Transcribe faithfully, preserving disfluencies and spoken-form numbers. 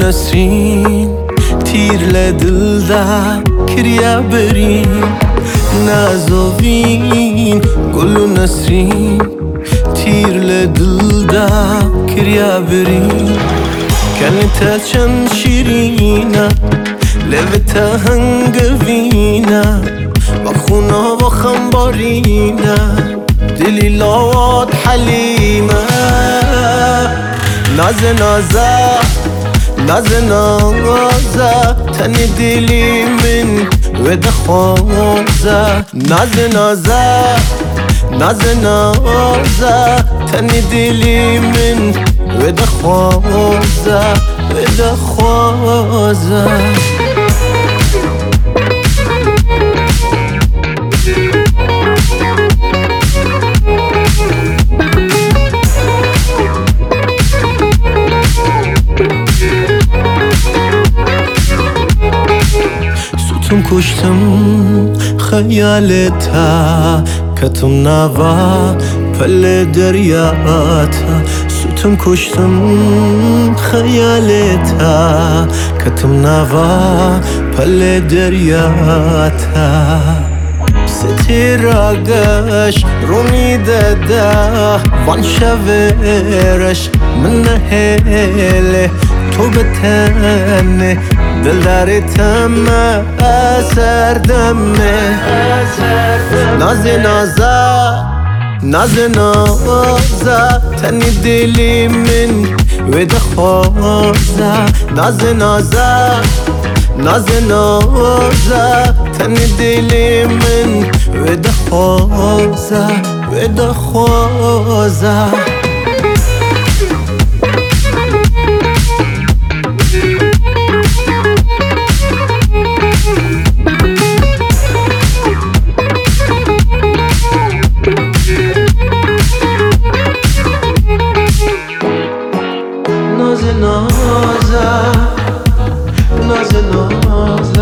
نسرین تیر لدلدا کریا برین نازوین گل نسرین تیر لدلدا کریا برین كانت چند شیرینه لبت هنگوینه و خونا و خنبارینه دلی لواد حلیمه ناز نازه ناز نازه تنی دلی من و دخوازه ناز نازه ناز نازه تنی دلی من و دخوازه و دخوازه ستم کشتم خیالتا کتم نوا پل دریاتا ستم کشتم خیالتا کتم نوا پل دریاتا ستیراگش رومی داده وان شویرش من نهیله تو بتنه دل داری تمه اثر دمه ناز نازه ناز نازه تنی دلی من و دخوازه ناز نازه ناز نازه تنی دلی من و دخوازه و دخوازه ناز نازه ناز نازه